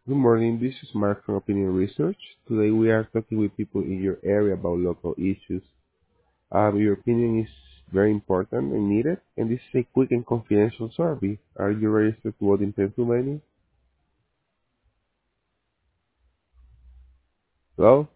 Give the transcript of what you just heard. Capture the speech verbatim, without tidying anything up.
Good morning, this is Mark from Opinion Research. Today we are talking with people in your area about local issues. Um, your opinion is very important and needed, and this is a quick and confidential survey. Are you registered to vote in Pennsylvania? Hello?